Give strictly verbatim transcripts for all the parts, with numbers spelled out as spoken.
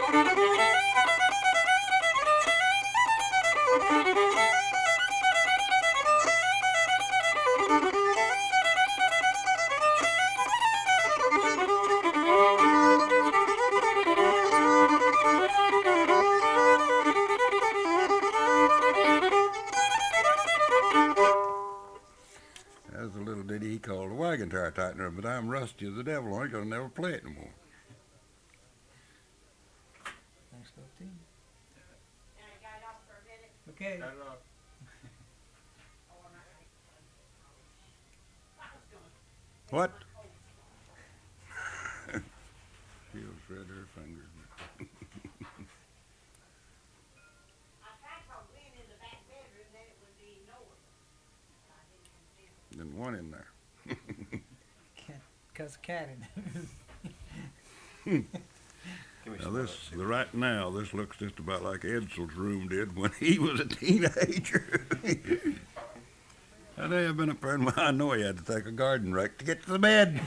That's a little ditty he called a wagon tire tightener, but I'm rusty as the devil. I ain't gonna never play it no more. Thanks, team. Okay. What? She'll shred her fingers. Then one in there. Cause a cat in there. Now this, the right now, this looks just about like Edsel's room did when he was a teenager. That day I've been up there, and I know he had to take a garden rake to get to the bed.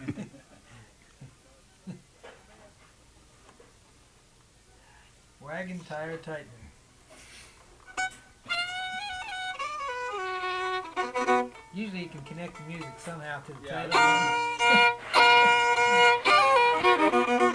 Wagon tire tightener. Usually you can connect the music somehow to the Yeah. title.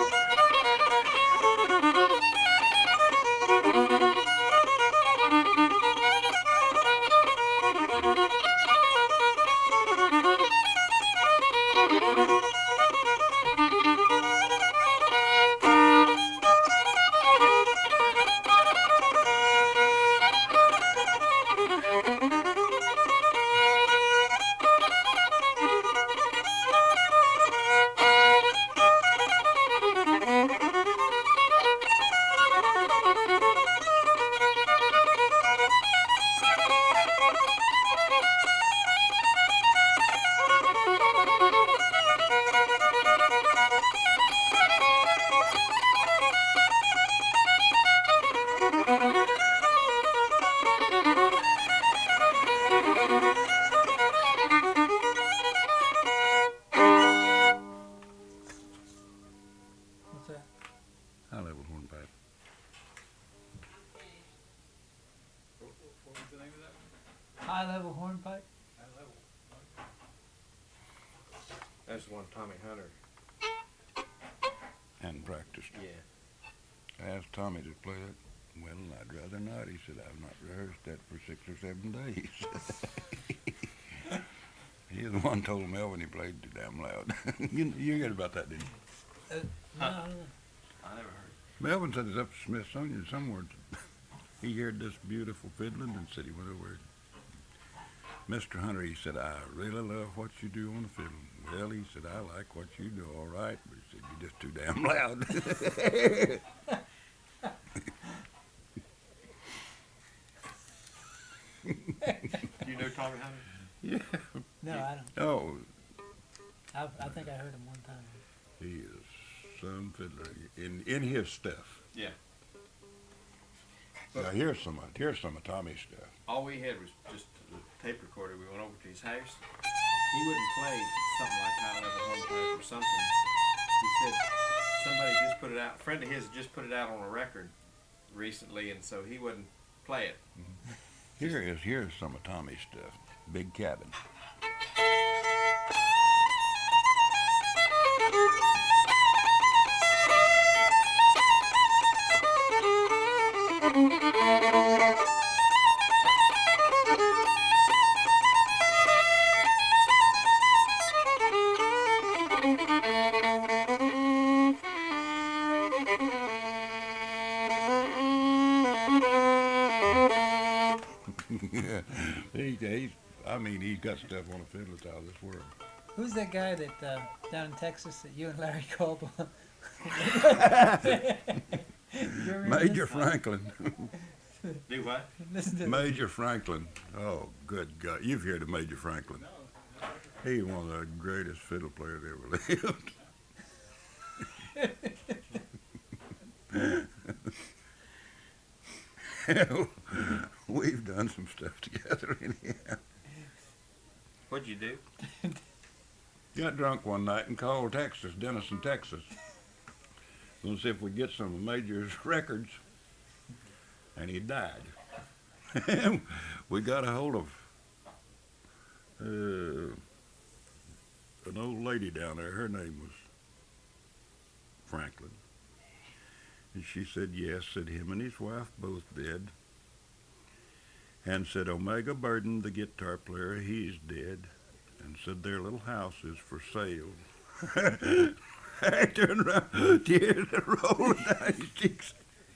What's that? High level hornpipe. What was the name of that one? High level hornpipe? High level. That's the one Tommy Hunter. And practiced. Yeah. I asked Tommy to play that. Well, I'd rather not. He said, I've not rehearsed that for six or seven days. He's the one told Melvin he played too damn loud. you, you heard about that, didn't you? Uh, no, I don't know. I never heard. Melvin said it's up to Smithsonian somewhere. He heard this beautiful fiddling and said he went over. Mister Hunter, he said, I really love what you do on the fiddle. Well, he said, I like what you do, all right, but he said, you're just too damn loud. Do you know Tommy Hunter? Yeah. No, I don't. Oh, I, I think I heard him one time. he is some fiddler in in his stuff. Yeah. Now here's some of here's some of Tommy's stuff. All we had was just the tape recorder. We went over to his house. He wouldn't play something like High Level Hornpipe or something. He said somebody just put it out. A friend of his just put it out on a record recently, and so he wouldn't play it. Here is here's some of Tommy's stuff. Big Cabin. Yeah, he, he's, I mean, he's got stuff on the fiddle that's out of this world. Who's that guy that uh, down in Texas that you and Larry called? You ever Major listen- Franklin. Do what? Listen to Major Franklin. Oh, good God. You've heard of Major Franklin. He's one of the greatest fiddle players that ever lived. We've done some stuff together anyhow. What'd you do? Got drunk one night and called Texas, Denison, Texas. Gonna see if we get some of Major's records. And he died. We got a hold of uh, an old lady down there. Her name was Franklin. And she said, yes, said him and his wife both dead. And said Omega Burden, the guitar player, he's dead. And said their little house is for sale. I turned around, tears rolling down his cheeks.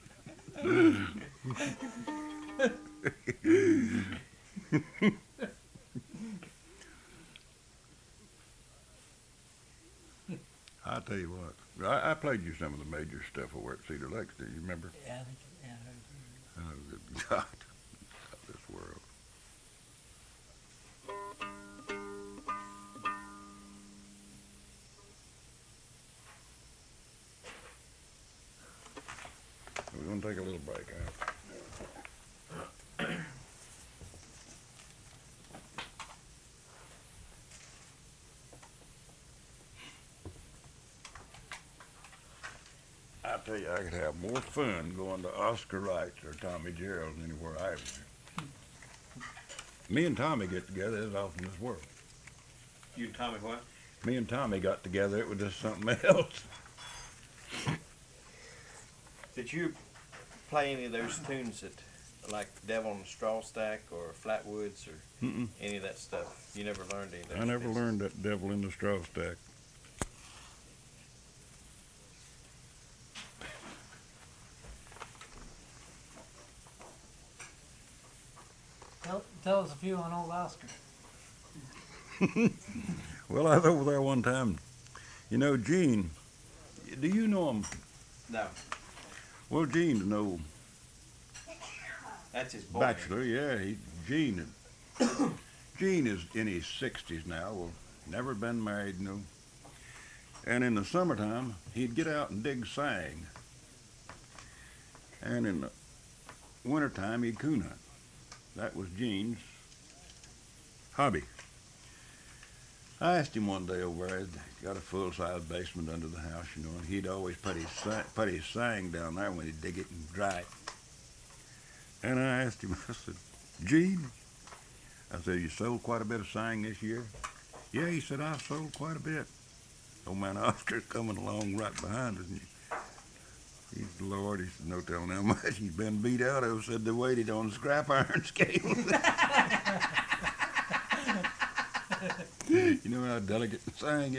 I'll tell you what, I, I played you some of the Major stuff over at Cedar Lakes. Do you remember? Yeah, I think, yeah, I heard Oh, good God, this world. We're going to take a little break, huh? I tell you, I could have more fun going to Oscar Wright's or Tommy Gerald's than anywhere I ever been. Me and Tommy get together as often as world. You and Tommy what? Me and Tommy got together, it was just something else. Did you play any of those tunes that, like Devil on the Straw Stack or Flatwoods or Mm-mm. any of that stuff? You never learned any of those? I never pieces? learned that Devil in the Straw Stack. Tell, tell us a few on old Oscar. Well, I was over there one time. You know, Gene, do you know him? No, Well, Gene's an old that's his boy. bachelor, yeah. He, Gene, Gene is in his sixties now. Well, never been married, you know. And in the summertime, he'd get out and dig sang. And in the wintertime, he'd coon hunt. That was Gene's hobby. I asked him one day over there, he'd got a full-size basement under the house, you know, and he'd always put his, sa- put his sang down there when he'd dig it and dry it. And I asked him, I said, Gene, I said, you sold quite a bit of sang this year? Yeah, he said, I sold quite a bit. Old man Oscar's coming along right behind us. And he, he's the Lord, he said, no telling how much he's been beat out of. Said they waited on the scrap iron scale. You know how delicate the sang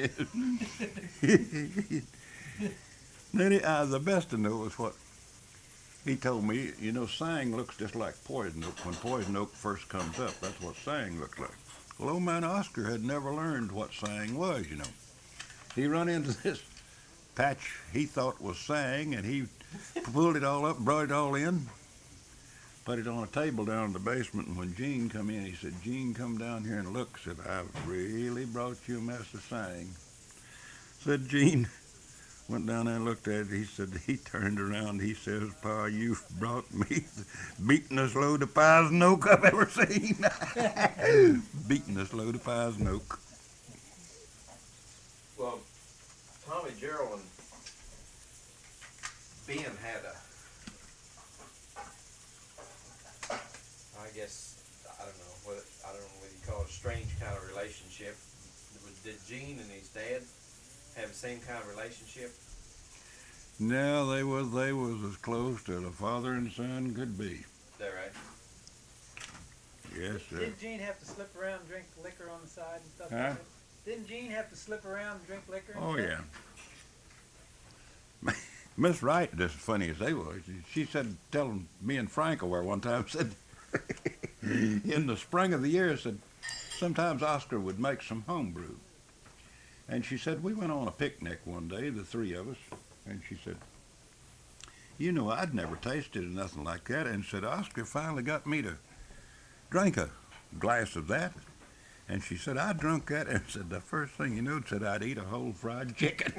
is. Then he, uh, the best to know is what he told me. You know, sang looks just like poison oak. When poison oak first comes up, that's what sang looks like. Well, old man Oscar had never learned what sang was, you know. He run into this patch he thought was sang, and he pulled it all up, brought it all in, put it on a table down in the basement, and when Gene come in, he said, Gene, come down here and look. Said, I've really brought you a mess of sang. Said Gene, went down there and looked at it. He said, he turned around, he says, Pa, you've brought me the beatin'est load of poison oak I've ever seen. Beatin'est load of poison oak. Well, Tommy Gerald and Ben had a, I guess, I don't know what I don't know what you call it, a strange kind of relationship. Did Gene and his dad have the same kind of relationship? No, they was they was as close to the father and son could be. Is that right? Yes, sir. Didn't Gene have to slip around and drink liquor on the side and stuff Huh? like that? Didn't Gene have to slip around and drink liquor? and Oh stuff? yeah. Miss Wright, just as funny as they was, she said, telling me and Frank over one time, said, in the spring of the year, said, sometimes Oscar would make some homebrew. And she said, we went on a picnic one day, the three of us, and she said, you know, I'd never tasted nothing like that. And said, Oscar finally got me to drink a glass of that. And she said, I drunk that, and said, the first thing you know, said, I'd eat a whole fried chicken.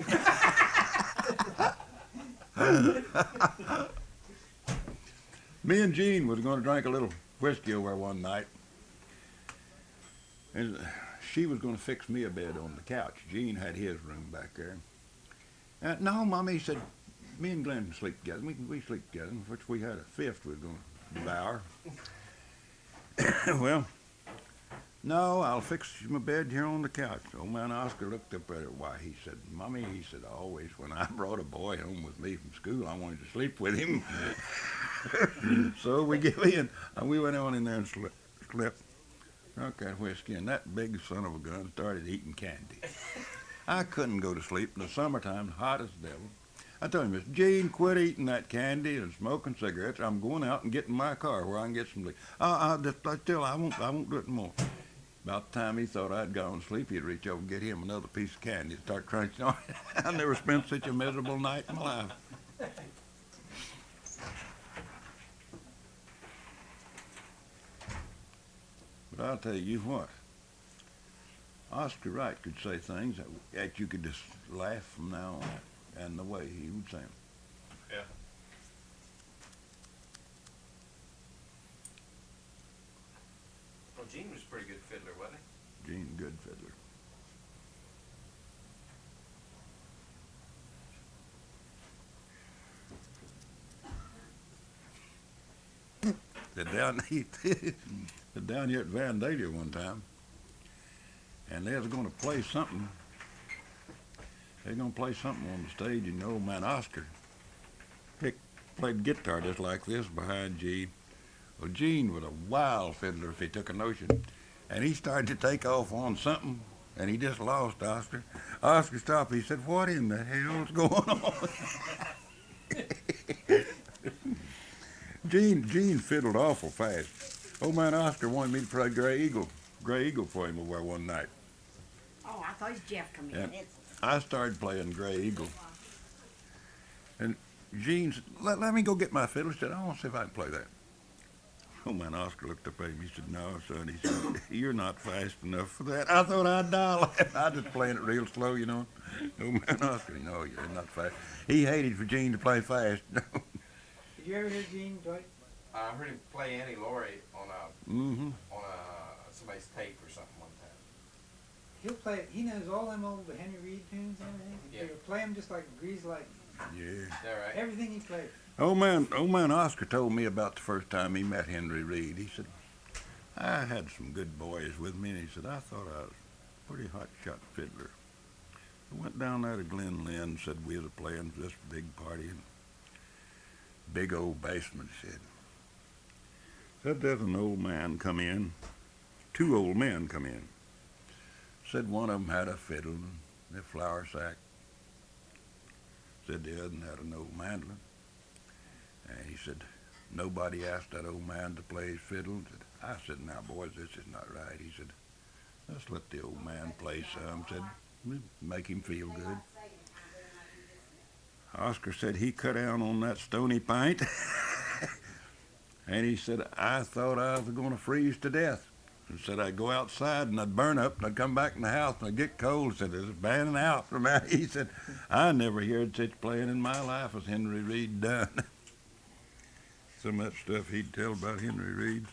Me and Gene was going to drink a little whiskey over there one night. And she was going to fix me a bed on the couch. Gene had his room back there. Uh, no, Mommy, he said, me and Glenn sleep together. We we sleep together. Which we had a fifth we was gonna devour. Well, no, I'll fix my bed here on the couch. Old man Oscar looked up at her. Why, he said, Mommy, he said, always when I brought a boy home with me from school, I wanted to sleep with him. So we give in. And we went on in there and slept. slept. Drunk that whiskey, and that big son of a gun started eating candy. I couldn't go to sleep in the summertime, hot as the devil. I told him, Mister Gene, quit eating that candy and smoking cigarettes. I'm going out and getting my car where I can get some sleep. Uh, I just, I still, I won't, I won't do it no more. About the time he thought I'd gone to sleep, he'd reach over and get him another piece of candy and start crunching on it. I never spent such a miserable night in my life. But I'll tell you what, Oscar Wright could say things that, that you could just laugh from now on, and the way he would say them. Yeah. Well, Gene was a pretty good fiddler, wasn't he? Gene, good fiddler. They're down, they're down here at Vandalia one time, and they was going to play something. They're going to play something on the stage, and the old man Oscar picked, played guitar just like this behind Gene. Well, Gene was a wild fiddler if he took a notion, and he started to take off on something, and he just lost Oscar. Oscar stopped. He said, "What in the hell's going on?" Gene, Gene fiddled awful fast. Old man Oscar wanted me to play Gray Eagle, Gray Eagle for him over one night. Oh, I thought it was Jeff coming Yeah. in. It's, I started playing Gray Eagle, and Gene said, let, let me go get my fiddle. He said, I want to see if I can play that. Old man Oscar looked up at him. He said, no, son. He said, you're not fast enough for that. I thought I'd die laughing. I was just playing it real slow, you know. Old man Oscar, no, you're not fast. He hated for Gene to play fast. Did you ever hear Gene Dwight? I heard him play Annie Laurie on a Mm-hmm. on a somebody's tape or something one time. He'll play. He knows all them old Henry Reed tunes and everything. Yeah. He'll play them just like Grease Lightning. Yeah. Is that right? Everything he played. Old man, old man Oscar told me about the first time he met Henry Reed. He said, I had some good boys with me, and he said, I thought I was a pretty hot shot fiddler. I went down there to Glen Lynn and said we was playing for this big party, and big old bassman said, said there's an old man come in, two old men come in. Said one of them had a fiddle and a flour sack. Said the other had an old mandolin. And he said, nobody asked that old man to play his fiddle. Said, I said, now boys, this is not right. He said, let's let the old man play some. Said, make him feel good. Oscar said he cut down on that stony pint. And he said, I thought I was going to freeze to death. He said, I'd go outside and I'd burn up and I'd come back in the house and I'd get cold. He said, it's banning out from out. He said, I never heard such playing in my life as Henry Reed done. Some of that stuff he'd tell about Henry Reed.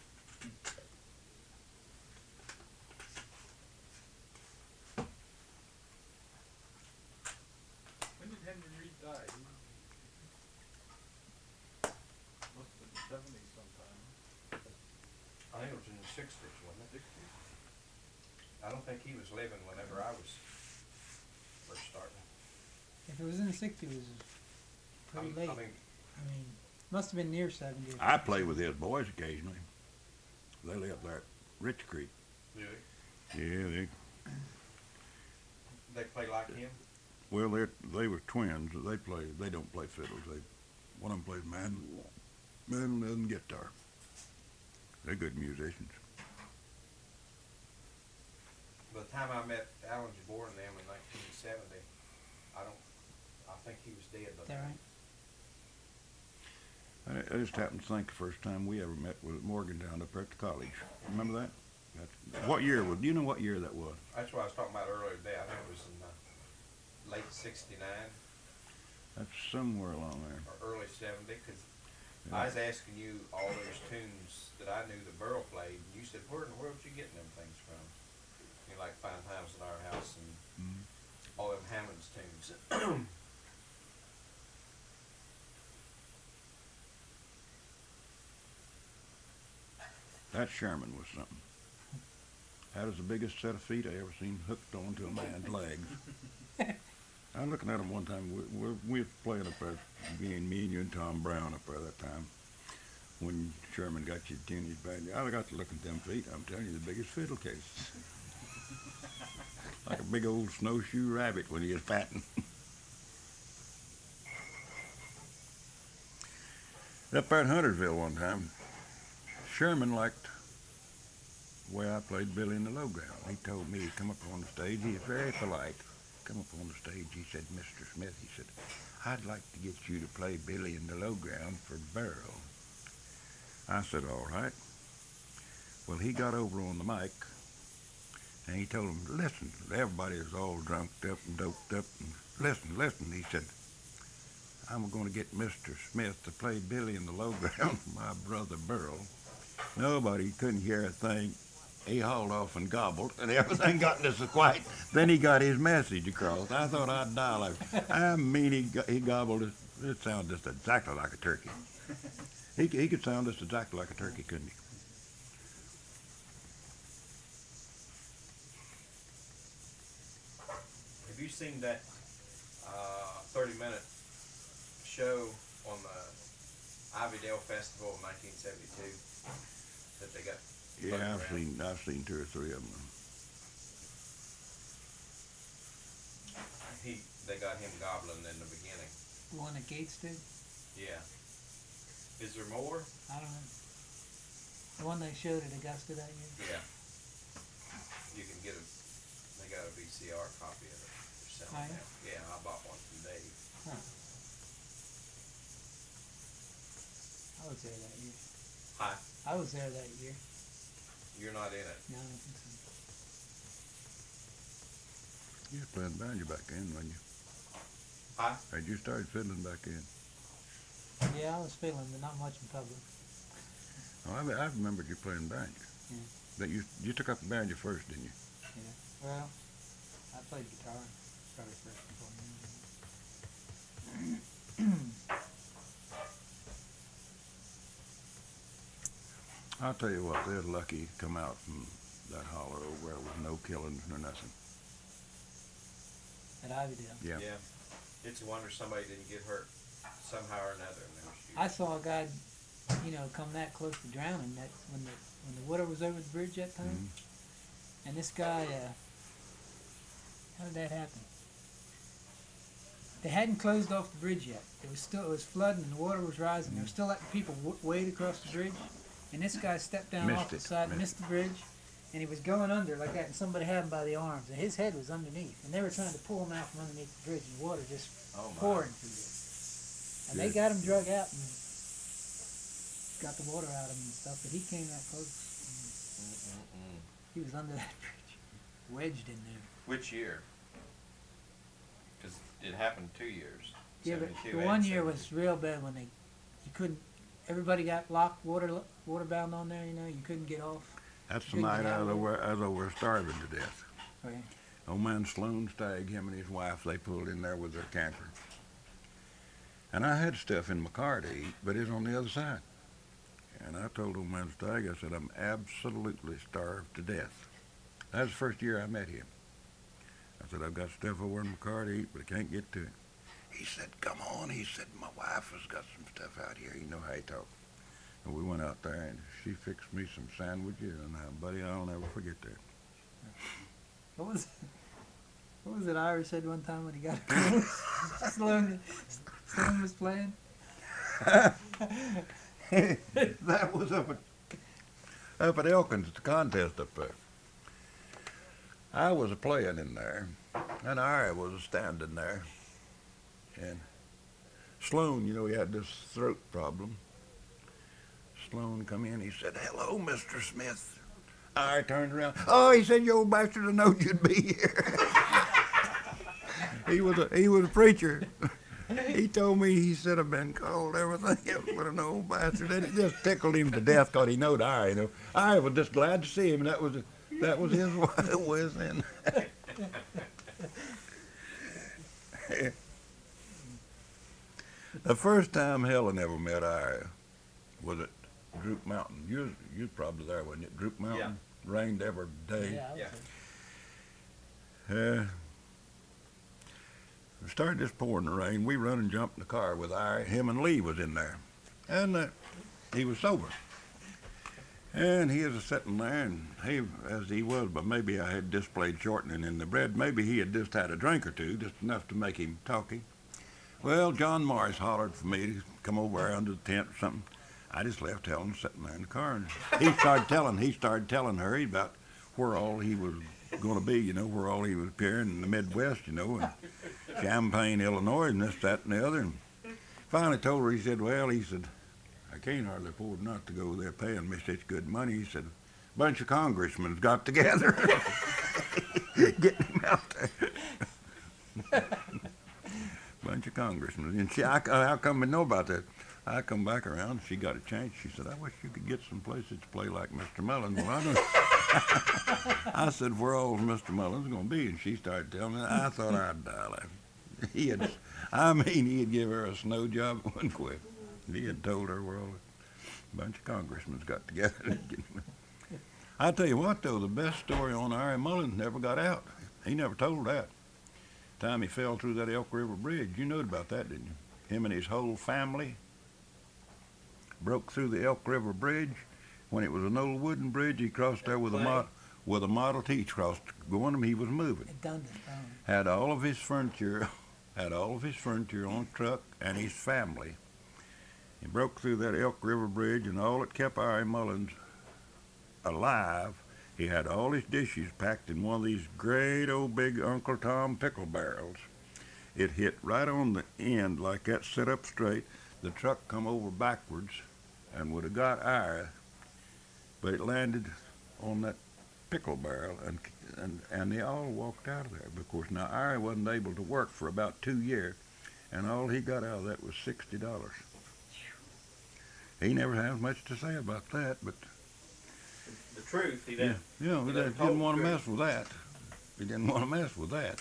When did Henry Reed die? He must have been seventy sometime. I think it was in the sixties, wasn't it? Sixty? I don't think he was living whenever I was first starting. If it was in the sixties, it was pretty I'm- late. I mean, I mean, must have been near seventy. I play with his boys occasionally. They live there at Rich Creek. really? Yeah, they, They play like him? well, they they were twins. They play. They don't play fiddles. They one of them plays mandolin, mandolin and guitar. They're good musicians. By the time I met Alan Jabor and them in nineteen seventy, I don't, I think he was dead by Is that then. right? I, I just happened to think the first time we ever met was at Morgantown up there at the college. Remember that? That's, what year was? Do you know what year that was? That's what I was talking about earlier today. I think it was in uh, late sixty-nine That's somewhere along there. or early seventy, because Yeah. I was asking you all those tunes that I knew the Burl played, and you said, where in the world you getting them things from? You know, like Fine Times in Our House and Mhm. all them Hammond's tunes. That Sherman was something. That was the biggest set of feet I ever seen hooked onto a man's legs. I was looking at him one time. We, we, we were playing up there, being me and you and Tom Brown up there that time. When Sherman got you tuned his band, I got to look at them feet. I'm telling you, the biggest fiddle case. Like a big old snowshoe rabbit when he was fatting. Up there in Huntersville one time, Sherman liked the way I played Billy in the Low Ground. He told me he'd come up on the stage. He was very polite. Come up on the stage, he said, Mister Smith, he said, I'd like to get you to play Billy in the Low Ground for Burrow. I said, all right. Well, he got over on the mic, and he told him, listen, everybody was all drunked up and doped up, and listen, listen, he said, I'm going to get Mister Smith to play Billy in the Low Ground for my brother Burl. Nobody couldn't hear a thing. He hauled off and gobbled, and everything got into so quiet. Then he got his message across. I thought I'd die like, I mean, he, go- he gobbled it. It sounded just exactly like a turkey. He, he could sound just exactly like a turkey, couldn't he? Have you seen that uh, thirty minute show on the Ivydale Festival of nineteen seventy-two that they got? Yeah, floating I've around? seen, I've seen two or three of them. He, they got him gobbling in the beginning. The one that Gates did? Yeah. Is there more? I don't know. The one they showed at Augusta that year? Yeah. You can get a, they got a V C R copy of it. They're selling Oh, yeah? now. Yeah, I bought one from Dave. Huh. I was there that year. Hi. I was there that year. You're not in it. No, I don't think so. You was playing banjo back then, wasn't you? Hi. Had you started fiddling back then? Yeah, I was feeling, but not much in public. Oh, I, I remembered you playing banjo. Yeah. But you, you took up the banjo first, didn't you? Yeah. Well, I played guitar. Started first before me. I'll tell you what, they're lucky to come out from that holler over there with no killings nor nothing. At Ivydale. Yeah. Yeah. It's a wonder somebody didn't get hurt somehow or another in them shooting. I saw a guy, you know, come that close to drowning that when the when the water was over the bridge that time. Mhm. And this guy, uh, how did that happen? They hadn't closed off the bridge yet. It was still it was flooding and the water was rising. They were still letting people w- wade across the bridge. And this guy stepped down Missed off the it, side, missed missed the bridge, and he was going under like that. And somebody had him by the arms, and his head was underneath. And they were trying to pull him out from underneath the bridge, and water just Oh, my. pouring through there. And they Good. got him drug out and got the water out of him and stuff. But he came that close. Mm-mm-mm. He was under that bridge, wedged in there. Which year? Because it happened two years. Yeah, but seventy-two the and one year seventy-two. was real bad when they, you couldn't. Everybody got locked, water water bound on there. You know, you couldn't get off. That's the Big night I was gathering. over, I was over starving to death. Okay. Old man Sloan Stagg, him and his wife, they pulled in there with their camper. And I had stuff in my car to eat, but it was on the other side. And I told old man Stagg, I said, I'm absolutely starved to death. That was the first year I met him. I said, I've got stuff over in my car to eat, but I can't get to it. He said, come on. He said, my wife has got some stuff out here. You know how he talks. And we went out there, and she fixed me some sandwiches, and uh, buddy, I'll never forget that. What was what was it Ira said one time when he got close? Sloan, Sloan was playing. That was up at up at Elkins at the contest up there. I was a playing in there, and Ira was a standing there. And Sloan, you know, he had this throat problem. Sloan come in, he said, hello, Mister Smith. I turned around. Oh, he said, you old bastard, I knowed you'd be here. he was a he was a preacher. He told me, he said, I've been called everything else but an old bastard. And it just tickled him to death because he knowed I, you know. I was just glad to see him. That was that was his was and the first time Helen ever met Ira was at Droop Mountain. You was, you was probably there, wasn't it? Droop Mountain. Rained every day. Yeah, I was Yeah. there. Uh, it started just pouring the rain. We run and jumped in the car with our, him and Lee was in there. And uh, he was sober. And he was sitting there, and he, as he was, but maybe I had displayed shortening in the bread. Maybe he had just had a drink or two, just enough to make him talky. Well, John Morris hollered for me to come over there under the tent or something. I just left Helen sitting there in the car, and he started telling, he started telling her about where all he was going to be, you know, where all he was appearing in the Midwest, you know, and Champaign, Illinois, and this, that, and the other. And finally told her, he said, well, he said, I can't hardly afford not to go there paying me such good money. He said, a bunch of congressmen got together, getting him out there. Bunch of congressmen. And she, I, how come I know about that? I come back around, she got a chance. She said, I wish you could get some places to play like Mister Mullins. Well, I, don't. I said, where all's Mister Mullins going to be? And she started telling me, I thought I'd die laughing. He had, I mean, he'd give her a snow job and wouldn't quit. He had told her where all a bunch of congressmen got together. I tell you what, though, the best story on Ari Mullins never got out. He never told that. Time he fell through that Elk River Bridge. You knew about that, didn't you? Him and his whole family broke through the Elk River Bridge. When it was an old wooden bridge, he crossed there with a mod, with a Model T crossed going him. He was moving. It done it. Um, Had all of his furniture, had all of his furniture on a truck and his family. He broke through that Elk River Bridge, and all that kept Ari Mullins alive, he had all his dishes packed in one of these great old big Uncle Tom pickle barrels. It hit right on the end like that, set up straight. The truck come over backwards and would have got Ari, but it landed on that pickle barrel, and and and they all walked out of there. Of course, now Ari wasn't able to work for about two years, and all he got out of that was sixty dollars. He never has much to say about that, but The truth, he yeah, didn't. you know, he he done didn't told want to the mess with that. He didn't want to mess with that.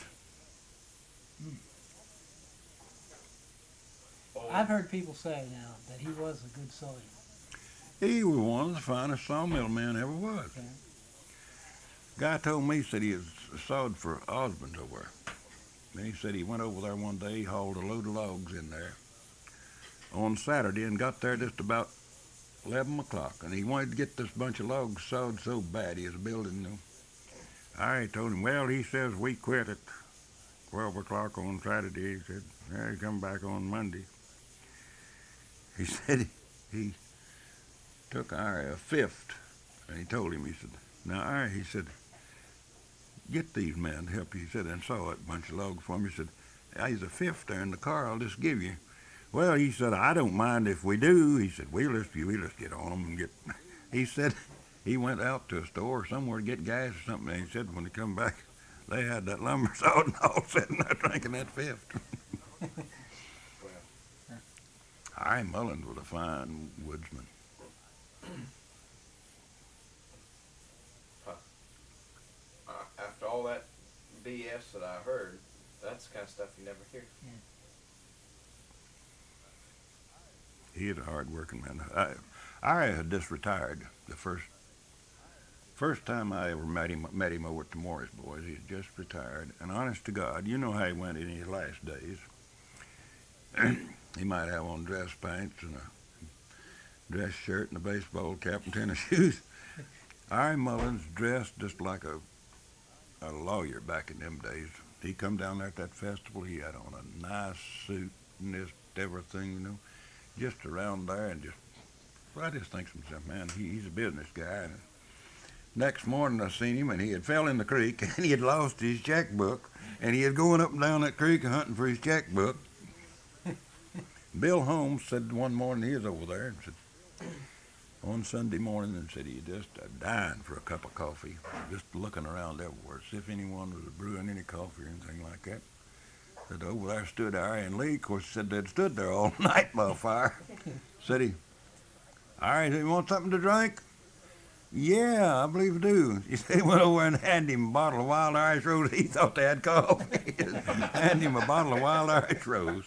Oh, I've heard people say now that he was a good sawyer. He was one of the finest sawmill men ever was. Okay. Guy told me, said he had sawed for Osmond over there. Then he said he went over there one day, he hauled a load of logs in there on Saturday and got there just about eleven o'clock. And he wanted to get this bunch of logs sawed so bad he was building them. I told him, well, he says we quit at twelve o'clock on Saturday. He said, yeah, he come back on Monday. He said he took Ari a fifth, and he told him, he said, now, Ari, he said, get these men to help you. He said, and saw that bunch of logs for me. He said, there's a fifth there in the car, I'll just give you. Well, he said, I don't mind if we do. He said, we'll just, we'll just get on them and get, he said, he went out to a store somewhere to get gas or something, and he said when he come back, they had that lumber sawed and all sitting there drinking that fifth. Ari Mullins was a fine woodsman. Uh, after all that B S that I heard, that's the kind of stuff you never hear. He is a hard-working man. I, I had just retired the first first time I ever met him. Met him over at the Morris Boys. He had just retired, and honest to God, you know how he went in his last days. He might have on dress pants and a dress shirt and a baseball cap and tennis shoes. Ari Mullins dressed just like a a lawyer back in them days. He come down there at that festival. He had on a nice suit and just everything, you know. Just around there, and just, well, I just think to myself, man, he, he's a business guy. And next morning I seen him, and he had fell in the creek, and he had lost his checkbook, and he had going up and down that creek hunting for his checkbook. Bill Holmes said one morning he was over there, and said, on Sunday morning, and said he just uh, dying for a cup of coffee, just looking around everywhere, see if anyone was brewing any coffee or anything like that. Said over there stood Ari and Lee. Of course, said they'd stood there all night by a fire. Said he, Ari, do you want something to drink? Yeah, I believe I do. He said he went over and handed him a bottle of Wild Irish Rose. He thought they had coffee. Handed him a bottle of Wild Irish Rose.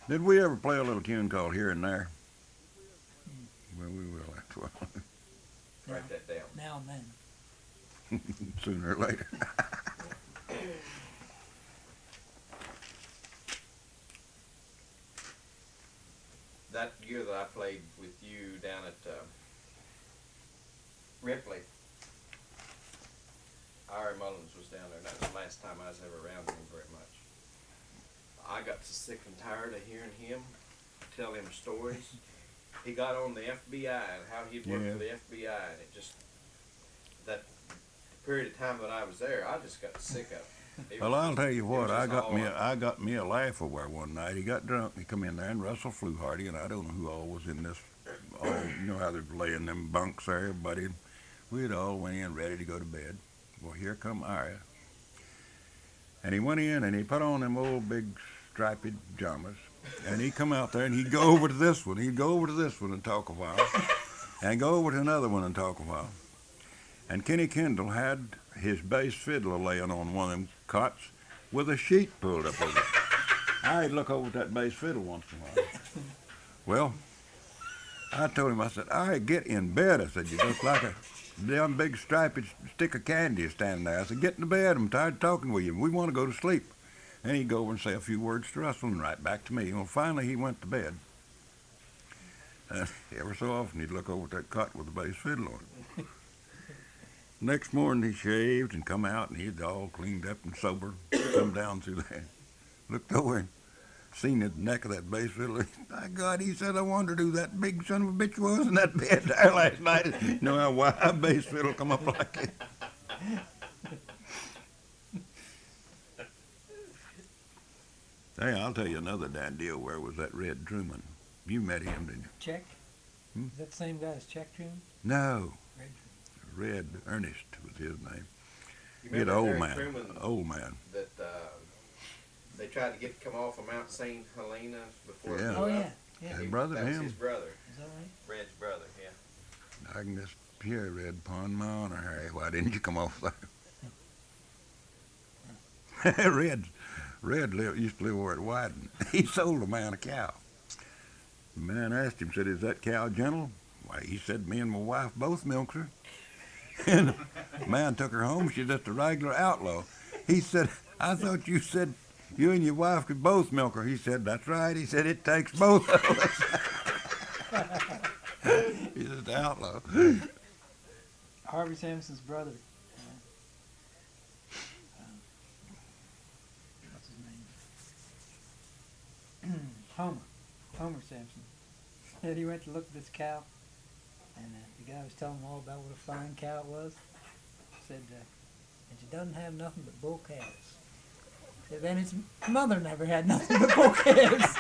Did we ever play a little tune called Here and There? Well, we will after a while, Write that down. Now and then. sooner or later. That year that I played with you down at uh, Ripley, Ari Mullins was down there, and that was the last time I was ever around him very much. I got so sick and tired of hearing him tell him stories. He got on the F B I and how he'd worked Yeah. for the F B I, and it just, that period of time that I was there, I just got sick of it. It Well, was I'll just- tell you it what, was I just got all me, up. a, I got me a laugh over one night. He got drunk. He come in there, and Russell Fluharty, and I don't know who all was in this. All you know how they're laying them bunks there, everybody. We'd all went in ready to go to bed. Well, here come Ira, and he went in and he put on them old big striped pajamas, and he come out there and he'd go over to this one, he'd go over to this one and talk a while, and go over to another one and talk a while. And Kenny Kendall had his bass fiddle laying on one of them cots with a sheet pulled up over it. I'd look over at that bass fiddle once in a while. Well, I told him, I said, all right, get in bed. I said, you look like a damn big striped stick of candy standing there. I said, get in bed. I'm tired of talking with you. We want to go to sleep. And he'd go over and say a few words to Russell and right back to me. Well, finally he went to bed. Uh, ever so often he'd look over at that cot with the bass fiddle on it. Next morning he shaved and come out and he'd all cleaned up and sober. Come down through there. Looked over and seen the neck of that bass fiddle. My God, he said, I wondered who that big son of a bitch was in that bed there last night. You know how why a bass fiddle come up like it. Hey, I'll tell you another damn deal. Where was that Red Truman? You met him, didn't you? Check? Hmm? Is that the same guy as Check Tune? No. Red Red Ernest was his name. You He had remember an old Harry man. Truman Old man. that uh, they tried to get to come off of Mount Saint Helena before it Yeah. blew Oh, up? yeah. Yeah. His He- brother, that was him. his brother, Is that right? Red's brother, yeah. I can just hear Red upon my honor, Harry. Why didn't you come off there? Red, Red lived, used to live over at Wyden. He sold a man a cow. The man asked him, said, is that cow gentle? Why, he said, me and my wife both milks her. And the man took her home. She's just a regular outlaw. He said, I thought you said you and your wife could both milk her. He said, that's right. He said, it takes both of us. He's just an outlaw. Harvey Sampson's brother. Uh, um, what's his name? Homer. Homer Sampson. And he went to look at this cow, and uh, the guy was telling him all about what a fine cow it was. Said, uh, and she doesn't have nothing but bull calves. Said, then its mother never had nothing but bull calves.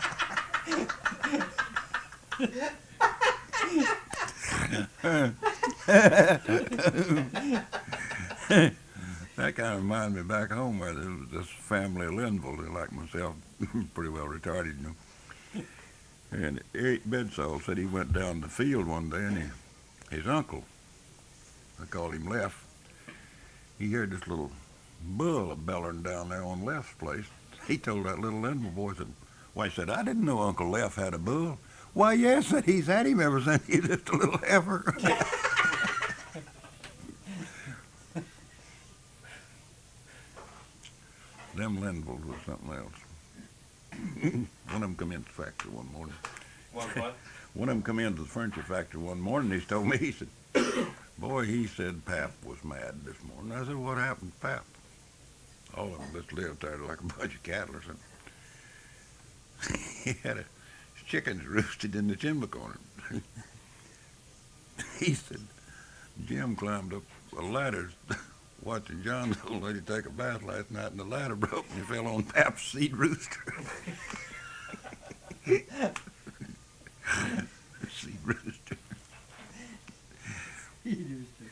That kind of reminds me back home where there was this family of Linville, they're like myself, pretty well retarded, you know. And Eric Bedsole said he went down the field one day and he, his uncle, I called him Left, he heard this little bull bellering down there on Left's place. He told that little Linville boy, said, why, he said, I didn't know Uncle Left had a bull. Why, yes, said he's had him ever since he was just a little heifer. Them Linvilles was something else. One of them come into the factory one morning. One what? One of them come into the furniture factory one morning. He told me, he said, boy, he said Pap was mad this morning. I said, what happened to Pap? All of them just lived there like a bunch of cattle or something. He had a chickens roosted in the chimney corner. He said, Jim climbed up a ladder watching John's old lady take a bath last night, and the ladder broke and he fell on Pap's seed rooster. Seed rooster. He used to.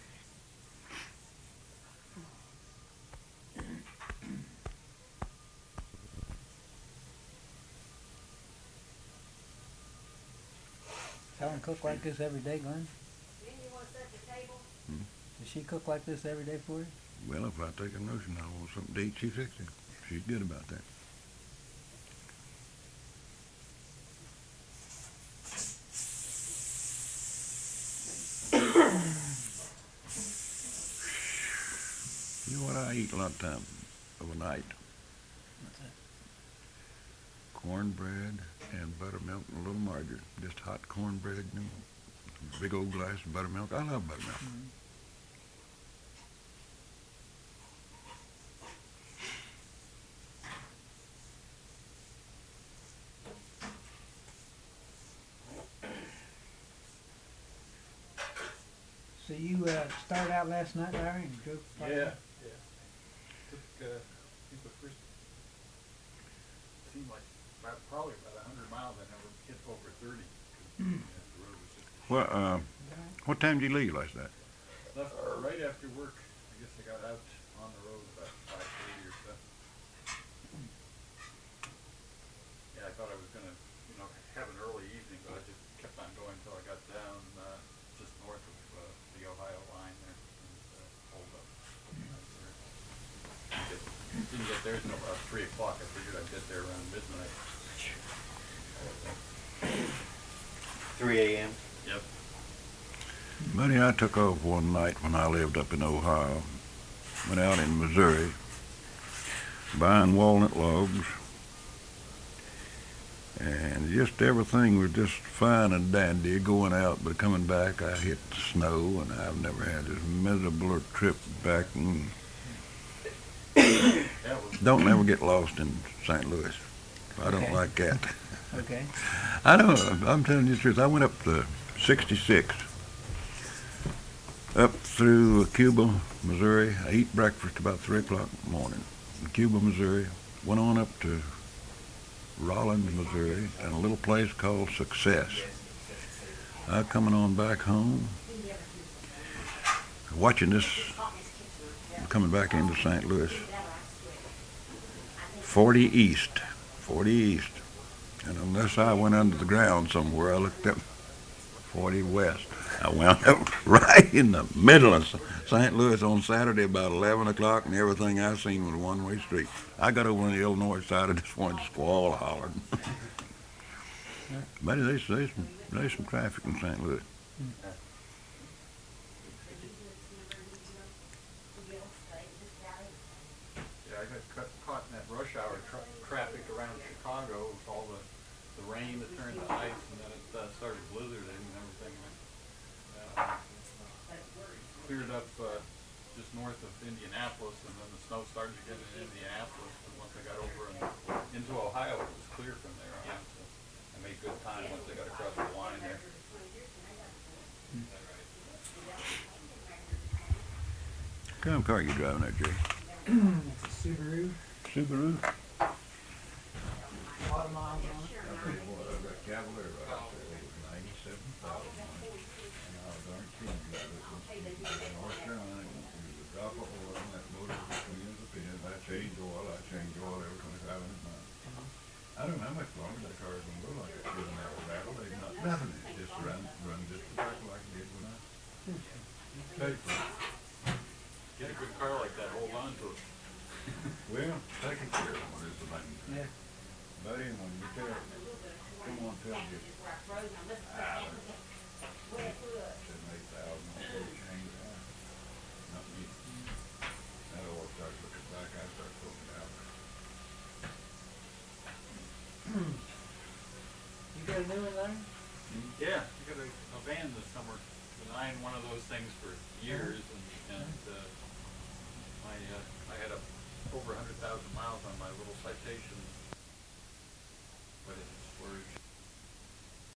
Helen cook like this every day, Glenn? Then you want to set the table? Does she cook like this every day for you? Well, if I take a notion I want something to eat, she fixes it. She's good about that. You know what I eat a lot of time overnight? What's that? Cornbread and buttermilk and a little margarine. Just hot cornbread, you know, big old glass of buttermilk. I love buttermilk. Mm. So you uh, started out last night, Larry, and drove. Yeah, yeah. Took, uh, I think the first, seemed like about, probably about a hundred miles, I never hit over thirty. 'Cause, Mm. yeah, the road was just, Well, uh, what time did you leave last night? left right after work. I guess I got out on the road about five thirty or so. Yeah, I thought I was gonna, you know, have an early evening, but I just kept on going until I got down, uh, just north of, uh, the Ohio line there, and, uh, pulled up. Didn't get, didn't get there until about three o'clock. I figured I'd get there around midnight. Three AM. Yep. Buddy, I took off one night when I lived up in Ohio. Went out in Missouri, buying walnut logs. And just everything was just fine and dandy going out, but coming back I hit the snow, and I've never had this miserable trip back. And That was, don't ever get lost in Saint Louis. I don't Okay. like that. Okay. I know, I'm telling you the truth. I went up to sixty-six, up through Cuba, Missouri. I eat breakfast about three o'clock in the morning in Cuba, Missouri. Went on up to Rollins, Missouri, and a little place called Success. I coming on back home, watching this, coming back into Saint Louis. forty east, forty east. And unless I went under the ground somewhere, I looked up forty west. I wound up right in the middle of Saint Louis on Saturday about eleven o'clock, and everything I seen was a one-way street. I got over on the Illinois side, I just wanted to squall hollered. But there's, there's, some, there's some traffic in Saint Louis. yeah, I got cut, caught in that rush hour tra- traffic around Chicago with all the, the rain that turned to ice, and then it uh, started blizzarding and everything. Uh, cleared up uh, just north of Indianapolis, and then the snow started to get in Indianapolis. And once I got over in, into Ohio, it was clear from there on. So I made good time once I got across the line there. What kind of car you driving there, Jay? It's a Subaru. Subaru? Auto miles on it. I've got Cavalier right up there. It was ninety-seven thousand. And I was darn keen to it. North Carolina, it was a drop of oil on that motor between the pins. I change oil, I change oil every twenty-five hundred miles. I don't know how much longer that car is going to go like it. It doesn't have a rattle, they've not nothing. It just run, run just exactly like it did when I paid for it. Get a good car like that, hold on to it. Well, taking care of it is the thing. Yeah. Buddy, when you tell, come on, tell you, ah, there's seven, eight thousand on the change out. Not me. That oil starts looking back, I start pulling it out. You got a new one, Larry? Yeah, I got a, a van this summer, been eyeing one of those things for years, and, and, uh, I, uh, I had a, over a hundred thousand miles on my little Citation, but it's storage.